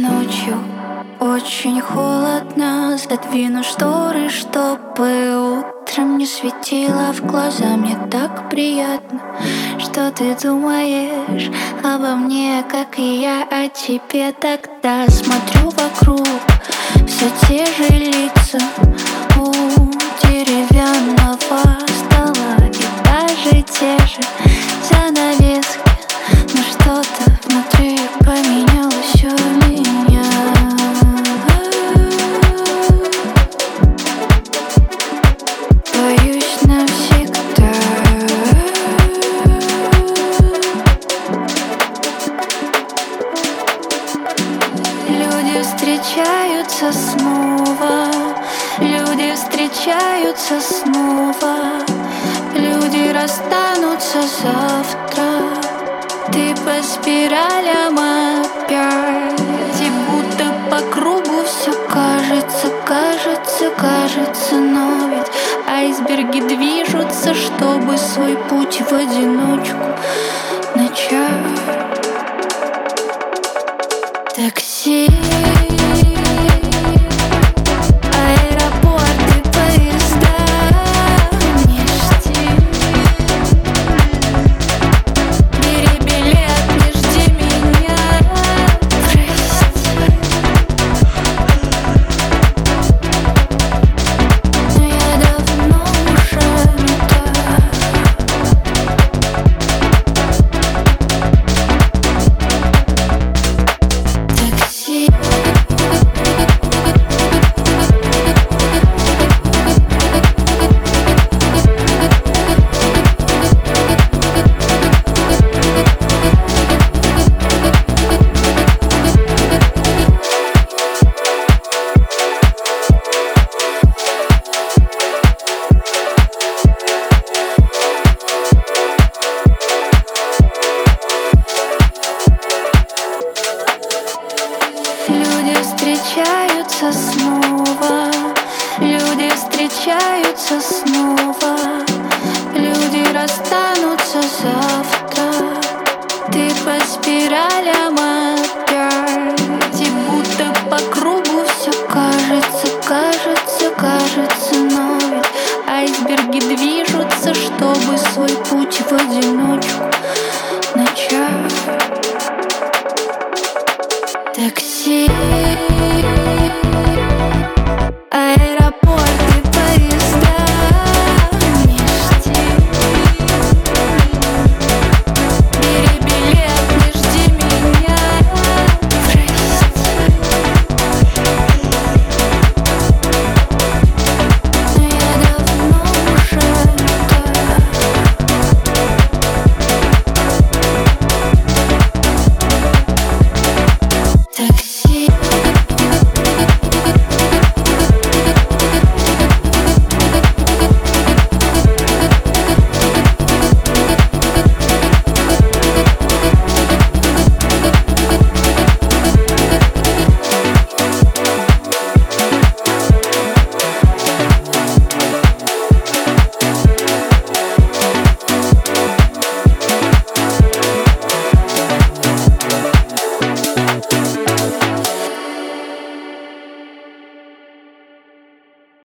ночью очень холодно. Задвину шторы, чтобы утром не светило в глаза. Мне так приятно, что ты думаешь обо мне, как и я о тебе. Тогда смотрю вокруг, все те же лица у деревянного стола, и даже те же занавески. Но что-то внутри поменялось у меня. Боюсь навсегда. Люди встречаются снова, люди встречаются снова, люди расстанутся завтра. Ты по спиралям опять, и будто по кругу все кажется, кажется, кажется. Но ведь айсберги движутся, чтобы свой путь в одиночку начать. Такси, аэропорты, поезда, не жди. Бери билет, не жди меня, прости. Но я давно уже не та. Такси. Люди встречаются снова, люди встречаются снова, люди расстанутся завтра. Ты по спиралям опять, и будто по кругу все кажется, кажется, кажется. Но ведь айсберги движутся, чтобы свой путь в одиночку начать. Такси.